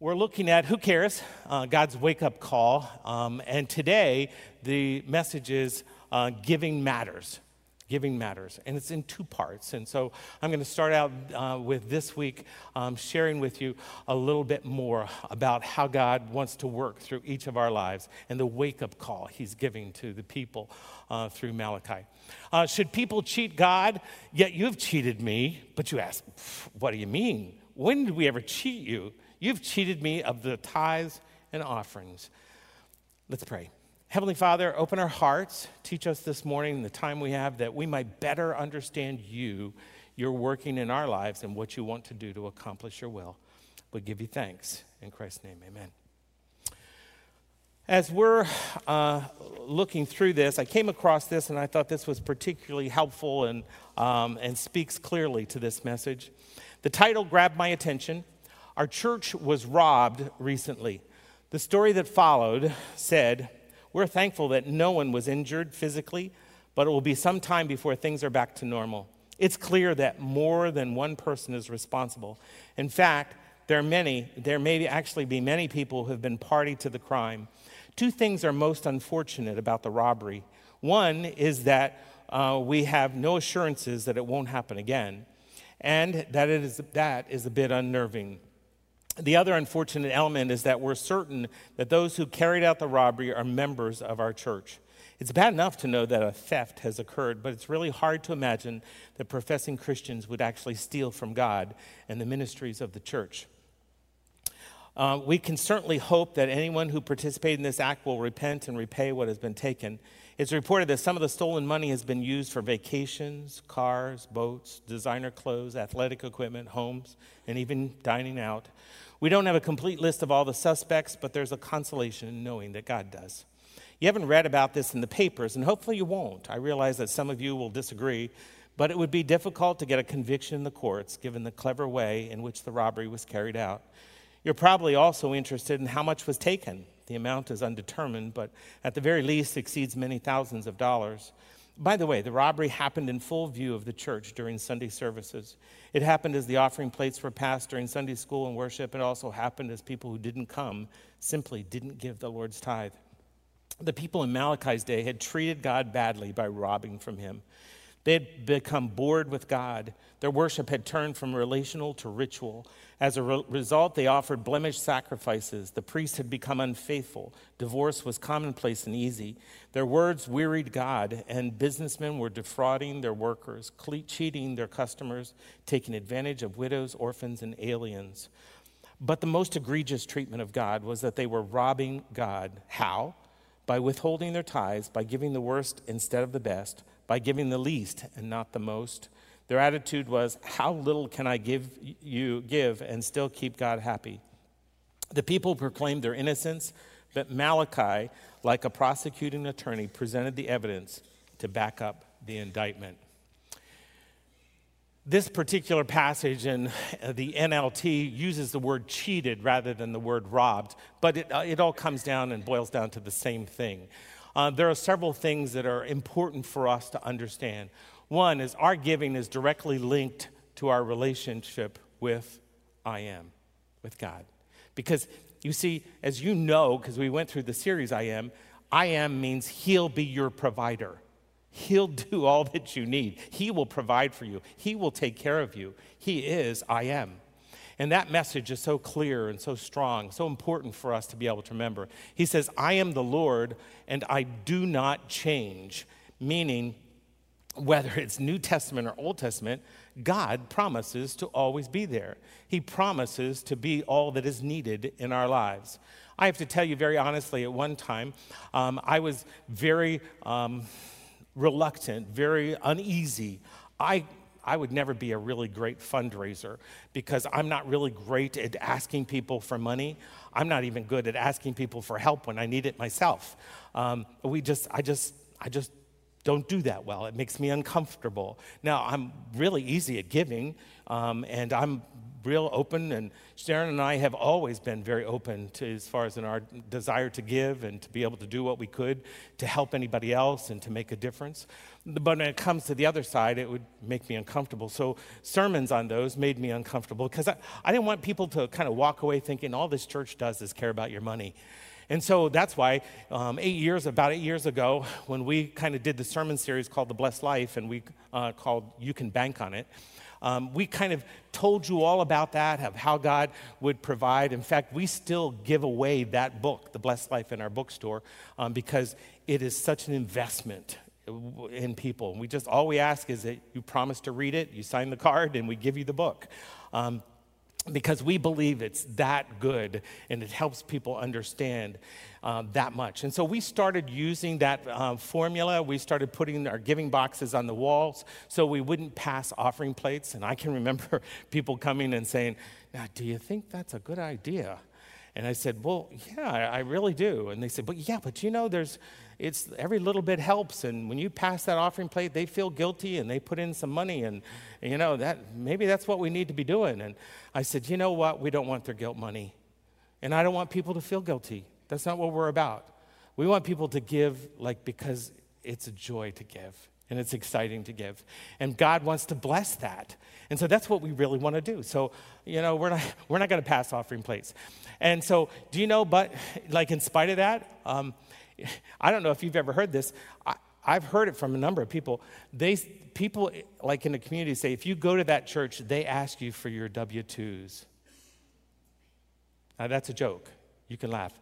We're looking at Who Cares? God's wake-up call. And today, the message is Giving Matters. Giving Matters. And it's in two parts. And so I'm going to start out with this week sharing with you a little bit more about how God wants to work through each of our lives and the wake-up call he's giving to the people through Malachi. Should people cheat God? Yet you've cheated me. But you ask, what do you mean? When did we ever cheat you? You've cheated me of the tithes and offerings. Let's pray. Heavenly Father, open our hearts. Teach us this morning, the time we have, that we might better understand you, your working in our lives, and what you want to do to accomplish your will. We give you thanks. In Christ's name, amen. As we're looking through this, I came across this, and I thought this was particularly helpful and speaks clearly to this message. The title grabbed my attention. Our church was robbed recently. The story that followed said, "We're thankful that no one was injured physically, but it will be some time before things are back to normal. It's clear that more than one person is responsible. In fact, there may actually be many people who have been party to the crime. Two things are most unfortunate about the robbery. One is that we have no assurances that it won't happen again, and that is a bit unnerving. The other unfortunate element is that we're certain that those who carried out the robbery are members of our church. It's bad enough to know that a theft has occurred, but it's really hard to imagine that professing Christians would actually steal from God and the ministries of the church. We can certainly hope that anyone who participated in this act will repent and repay what has been taken. It's reported that some of the stolen money has been used for vacations, cars, boats, designer clothes, athletic equipment, homes, and even dining out. We don't have a complete list of all the suspects, but there's a consolation in knowing that God does. You haven't read about this in the papers, and hopefully you won't. I realize that some of you will disagree, but it would be difficult to get a conviction in the courts given the clever way in which the robbery was carried out. You're probably also interested in how much was taken. The amount is undetermined, but at the very least exceeds many thousands of dollars. By the way, the robbery happened in full view of the church during Sunday services. It happened as the offering plates were passed during Sunday school and worship. It also happened as people who didn't come simply didn't give the Lord's tithe. The people in Malachi's day had treated God badly by robbing from him. They had become bored with God. Their worship had turned from relational to ritual. As a result, they offered blemished sacrifices. The priests had become unfaithful. Divorce was commonplace and easy. Their words wearied God, and businessmen were defrauding their workers, cheating their customers, taking advantage of widows, orphans, and aliens. But the most egregious treatment of God was that they were robbing God. How? By withholding their tithes, by giving the worst instead of the best, by giving the least and not the most. Their attitude was, how little can I give and still keep God happy? The people proclaimed their innocence, but Malachi, like a prosecuting attorney, presented the evidence to back up the indictment. This particular passage in the NLT uses the word cheated rather than the word robbed, but it all comes down and boils down to the same thing. There are several things that are important for us to understand. One is our giving is directly linked to our relationship with with God. Because you see, as you know, because we went through the series I am means he'll be your provider. He'll do all that you need. He will provide for you. He will take care of you. He is I am. And that message is so clear and so strong, so important for us to be able to remember. He says, I am the Lord, and I do not change, meaning whether it's New Testament or Old Testament, God promises to always be there. He promises to be all that is needed in our lives. I have to tell you very honestly, at one time, I was very reluctant, very uneasy. I would never be a really great fundraiser because I'm not really great at asking people for money. I'm not even good at asking people for help when I need it myself. I just don't do that well. It makes me uncomfortable. Now, I'm really easy at giving, and I'm real open, and Sharon and I have always been very open to as far as in our desire to give and to be able to do what we could to help anybody else and to make a difference. But when it comes to the other side, it would make me uncomfortable. So sermons on those made me uncomfortable because I didn't want people to kind of walk away thinking all this church does is care about your money. And so that's why about 8 years ago, when we kind of did the sermon series called The Blessed Life, and we called You Can Bank on It, we kind of told you all about that, of how God would provide. In fact, we still give away that book, The Blessed Life, in our bookstore because it is such an investment in people. All we ask is that you promise to read it, you sign the card, and we give you the book. Because we believe it's that good and it helps people understand that much. And so we started using that formula. We started putting our giving boxes on the walls so we wouldn't pass offering plates. And I can remember people coming and saying, "Now, do you think that's a good idea?" And I said, "Well, yeah, I really do." And they said, but you know, it's every little bit helps. And when you pass that offering plate, they feel guilty and they put in some money. And you know, maybe that's what we need to be doing. And I said, you know what? We don't want their guilt money. And I don't want people to feel guilty. That's not what we're about. We want people to give because it's a joy to give. And it's exciting to give. And God wants to bless that. And so that's what we really want to do. So, you know, we're not going to pass offering plates. And so, do you know, but in spite of that, I don't know if you've ever heard this. I've heard it from a number of people. People in the community say, if you go to that church, they ask you for your W-2s. Now, that's a joke. You can laugh.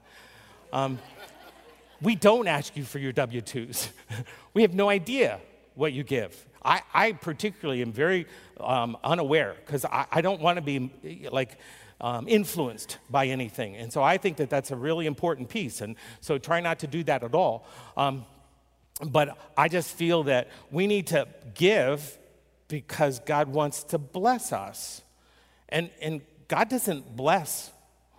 We don't ask you for your W-2s. We have no idea what you give. I particularly am very unaware because I don't want to be influenced by anything. And so I think that that's a really important piece. And so try not to do that at all. But I just feel that we need to give because God wants to bless us. And God doesn't bless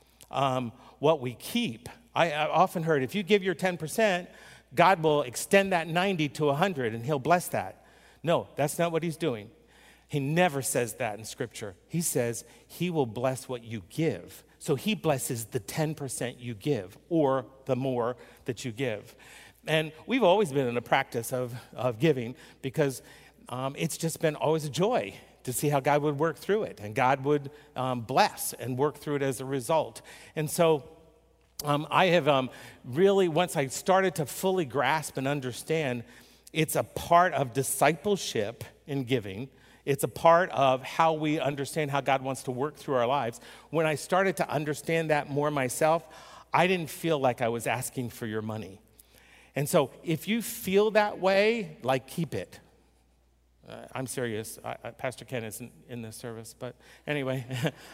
what we keep. I've often heard if you give your 10%, God will extend that 90 to 100 and he'll bless that. No, that's not what he's doing. He never says that in Scripture. He says he will bless what you give. So he blesses the 10% you give or the more that you give. And we've always been in a practice of giving because it's just been always a joy to see how God would work through it. And God would bless and work through it as a result. And so I have really, once I started to fully grasp and understand, it's a part of discipleship in giving. It's a part of how we understand how God wants to work through our lives. When I started to understand that more myself, I didn't feel like I was asking for your money. And so if you feel that way, keep it. I'm serious. Pastor Ken isn't in this service, but anyway.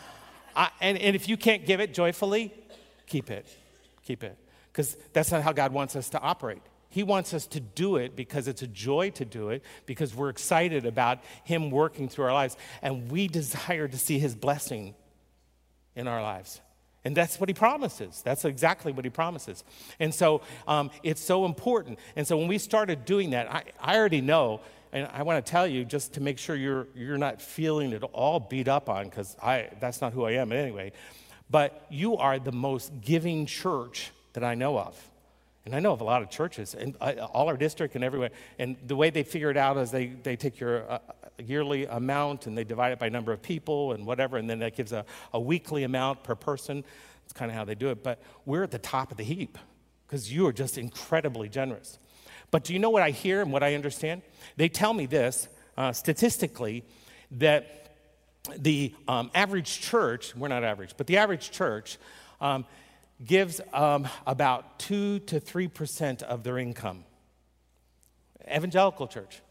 And if you can't give it joyfully, keep it. Keep it. Because that's not how God wants us to operate. He wants us to do it because it's a joy to do it, because we're excited about him working through our lives, and we desire to see his blessing in our lives. And that's what he promises. That's exactly what he promises. And so it's so important. And so when we started doing that, I already know, and I want to tell you just to make sure you're not feeling it all beat up on, because that's not who I am anyway. But you are the most giving church that I know of. And I know of a lot of churches, and all our district and everywhere. And the way they figure it out is they take your yearly amount and they divide it by number of people and whatever, and then that gives a weekly amount per person. That's kind of how they do it. But we're at the top of the heap because you are just incredibly generous. But do you know what I hear and what I understand? They tell me this, statistically, that the average church, we're not average, but the average church gives about 2 to 3% of their income. Evangelical church.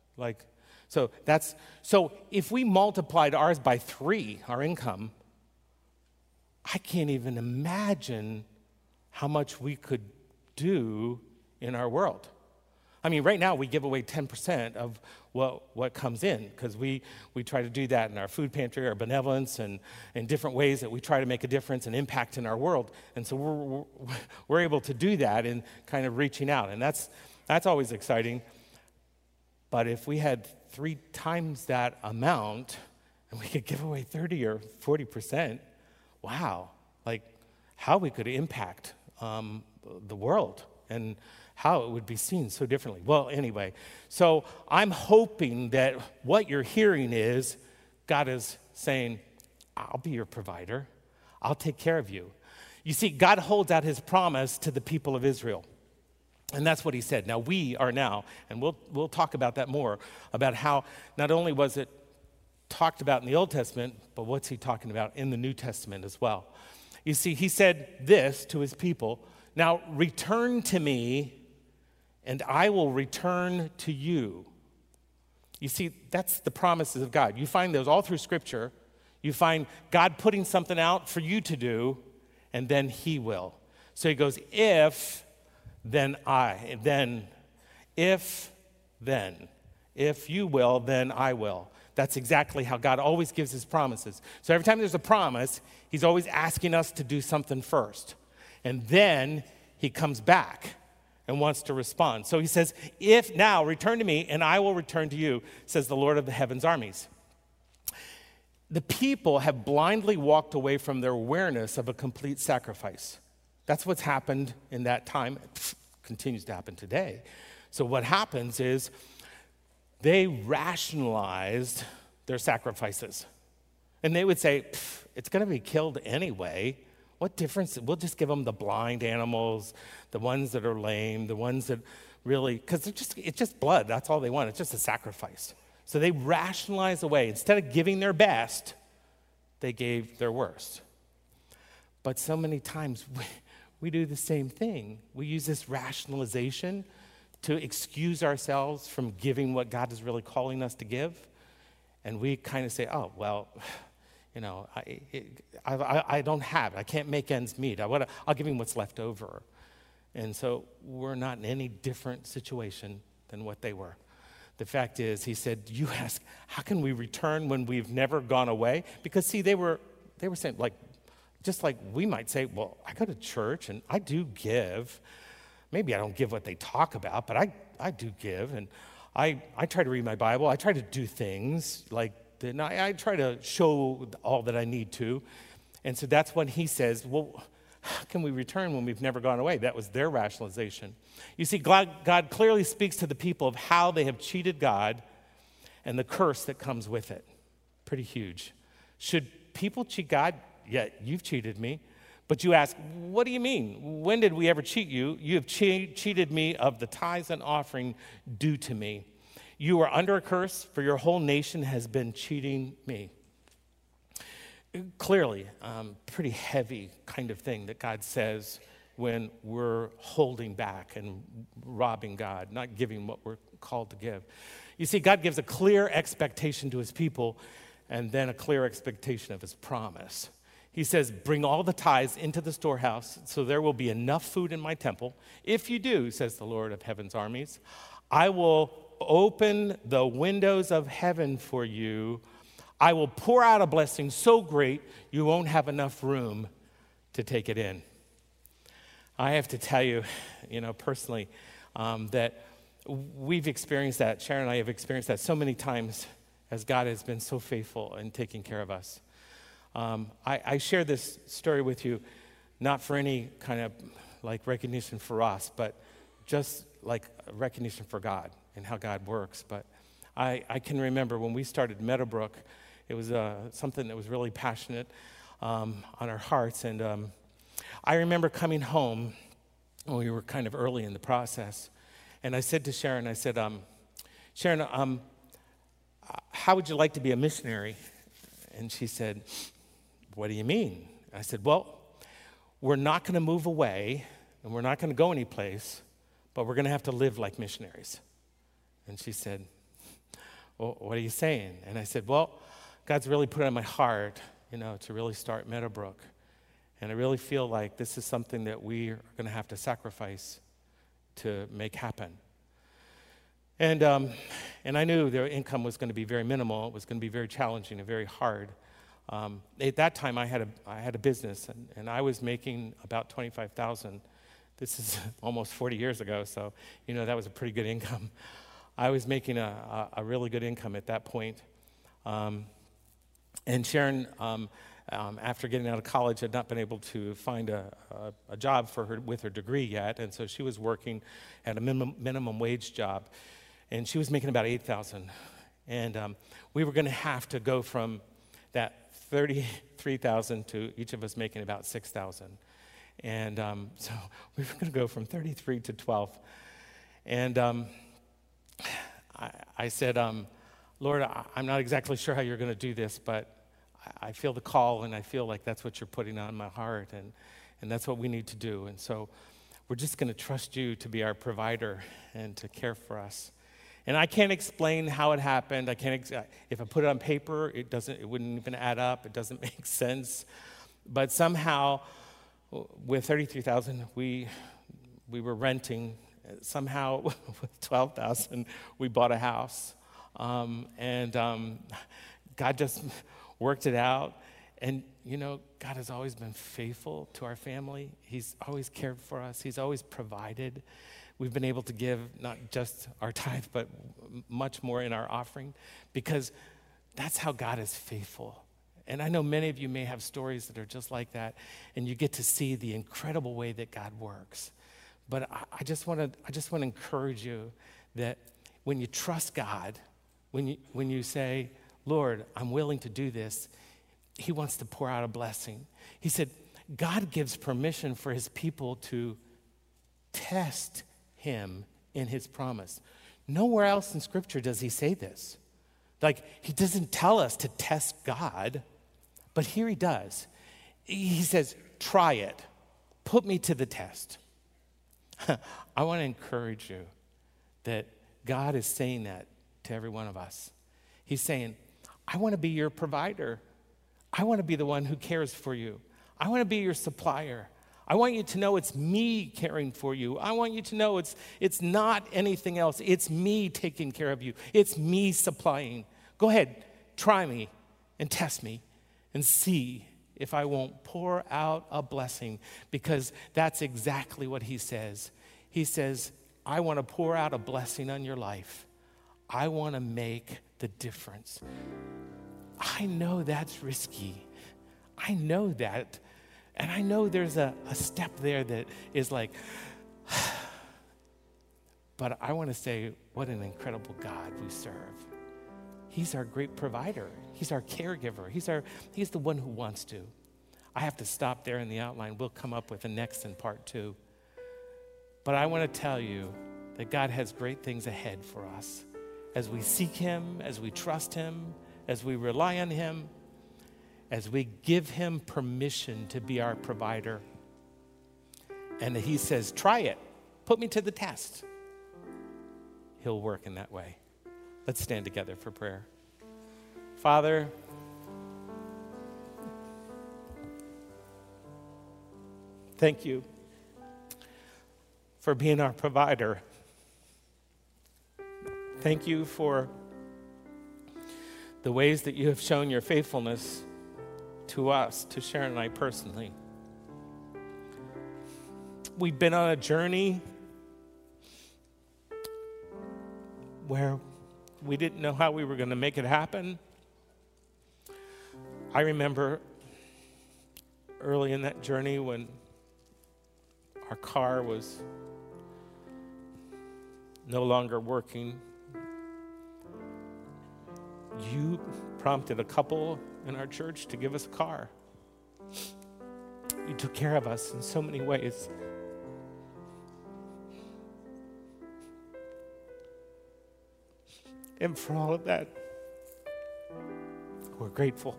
So if we multiplied ours by 3, our income, I can't even imagine how much we could do in our world. I mean, right now we give away 10% of what comes in, because we try to do that in our food pantry, our benevolence, and in different ways that we try to make a difference and impact in our world. And so we're able to do that in kind of reaching out, and that's always exciting. But if we had 3 times that amount, and we could give away 30 or 40%. Wow, like how we could impact the world and how it would be seen so differently. Well, anyway, so I'm hoping that what you're hearing is God is saying, I'll be your provider. I'll take care of you. You see, God holds out his promise to the people of Israel. And that's what he said. Now, we are now, and we'll talk about that more, about how not only was it talked about in the Old Testament, but what's he talking about in the New Testament as well. You see, he said this to his people, now return to me, and I will return to you. You see, that's the promises of God. You find those all through Scripture. You find God putting something out for you to do, and then he will. So he goes, if you will, then I will. That's exactly how God always gives his promises. So every time there's a promise, he's always asking us to do something first. And then he comes back and wants to respond. So he says, if now, return to me, and I will return to you, says the Lord of the heaven's armies. The people have blindly walked away from their awareness of a complete sacrifice. That's what's happened in that time. It continues to happen today. So what happens is they rationalized their sacrifices. And they would say, it's going to be killed anyway. What difference? We'll just give them the blind animals, the ones that are lame, the ones that really, because it's just blood. That's all they want. It's just a sacrifice. So they rationalized away. Instead of giving their best, they gave their worst. But so many times we do the same thing. We use this rationalization to excuse ourselves from giving what God is really calling us to give. And we kind of say, oh, well, you know, I don't have it. I can't make ends meet. I'll give him what's left over. And so we're not in any different situation than what they were. The fact is, he said, you ask, how can we return when we've never gone away? Because, see, they were saying, like, just like we might say, well, I go to church and I do give. Maybe I don't give what they talk about, but I do give. And I try to read my Bible. I try to do things like that. I try to show all that I need to. And so that's when he says, well, how can we return when we've never gone away? That was their rationalization. You see, God clearly speaks to the people of how they have cheated God and the curse that comes with it. Pretty huge. Should people cheat God? Yeah, you've cheated me. But you ask, what do you mean? When did we ever cheat you? You have cheated me of the tithes and offering due to me. You are under a curse, for your whole nation has been cheating me. Clearly, pretty heavy kind of thing that God says when we're holding back and robbing God, not giving what we're called to give. You see, God gives a clear expectation to his people and then a clear expectation of his promise. He says, bring all the tithes into the storehouse so there will be enough food in my temple. If you do, says the Lord of heaven's armies, I will open the windows of heaven for you. I will pour out a blessing so great you won't have enough room to take it in. I have to tell you, personally, that we've experienced that. Sharon and I have experienced that so many times as God has been so faithful in taking care of us. I share this story with you, not for any kind of like recognition for us, but just like recognition for God and how God works. But I can remember when we started Meadowbrook, it was something that was really passionate on our hearts. And I remember coming home when we were kind of early in the process. And I said to Sharon, Sharon, how would you like to be a missionary? And she said, what do you mean? I said, well, we're not going to move away and we're not going to go anyplace, but we're going to have to live like missionaries. And she said, well, what are you saying? And I said, well, God's really put it on my heart, to really start Meadowbrook. And I really feel like this is something that we are going to have to sacrifice to make happen. And I knew their income was going to be very minimal. It was going to be very challenging and very hard. At that time, I had a business, and I was making about $25,000. This is almost 40 years ago, so that was a pretty good income. I was making a really good income at that point. And Sharon, after getting out of college, had not been able to find a job for her with her degree yet, and so she was working at a minimum wage job, and she was making about $8,000. And we were going to have to go from that $33,000 to each of us making about $6,000. And so we were going to go from 33 to 12. And I said, Lord, I'm not exactly sure how you're going to do this, but I feel the call, and I feel like that's what you're putting on my heart, and that's what we need to do. And so we're just going to trust you to be our provider and to care for us. And I can't explain how it happened. If I put it on paper, it wouldn't even add up. It doesn't make sense. But somehow, with $33,000, we were renting. Somehow, with $12,000, we bought a house. God just worked it out. And, God has always been faithful to our family. He's always cared for us. He's always provided. We've been able to give not just our tithe, but much more in our offering, because that's how God is faithful. And I know many of you may have stories that are just like that, and you get to see the incredible way that God works. But I just want to encourage you that when you trust God, when you say, Lord, I'm willing to do this, he wants to pour out a blessing. He said, God gives permission for his people to test him in his promise. Nowhere else in Scripture does he say this. Like, he doesn't tell us to test God, but here he does. He says, try it. Put me to the test. I want to encourage you that God is saying that to every one of us. He's saying, I want to be your provider. I want to be the one who cares for you. I want to be your supplier. I want you to know it's me caring for you. I want you to know it's not anything else. It's me taking care of you. It's me supplying. Go ahead, try me and test me and see if I won't pour out a blessing, because that's exactly what he says. He says, I want to pour out a blessing on your life. I want to make the difference. I know that's risky. I know that. And I know there's a step there that is like, but I want to say, what an incredible God we serve. He's our great provider. He's our caregiver. He's the one who wants to. I have to stop there in the outline. We'll come up with the next in part 2. But I want to tell you that God has great things ahead for us. As we seek him, as we trust him, as we rely on him, as we give him permission to be our provider. And he says, try it. Put me to the test. He'll work in that way. Let's stand together for prayer. Father, thank you for being our provider. Thank you for the ways that you have shown your faithfulness to us, to Sharon and I personally. We've been on a journey where we didn't know how we were going to make it happen. I remember early in that journey when our car was no longer working. You prompted a couple in our church to give us a car. You took care of us in so many ways. And for all of that, we're grateful.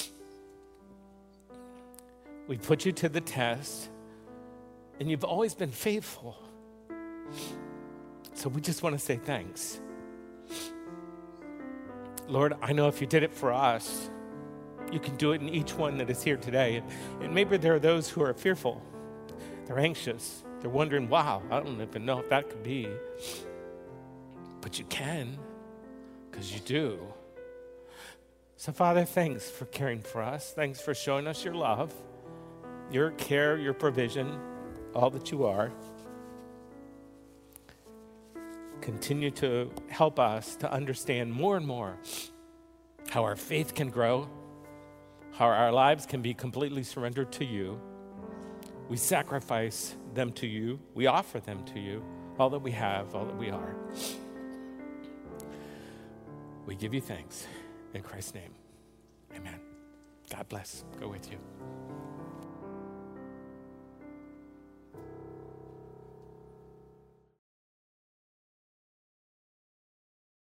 We put you to the test, and you've always been faithful. So we just want to say thanks. Lord, I know if you did it for us, you can do it in each one that is here today. And maybe there are those who are fearful. They're anxious. They're wondering, wow, I don't even know if that could be. But you can, because you do. So, Father, thanks for caring for us. Thanks for showing us your love, your care, your provision, all that you are. Continue to help us to understand more and more how our faith can grow, how our lives can be completely surrendered to you. We sacrifice them to you. We offer them to you, all that we have, all that we are. We give you thanks in Christ's name. Amen. God bless. Go with you.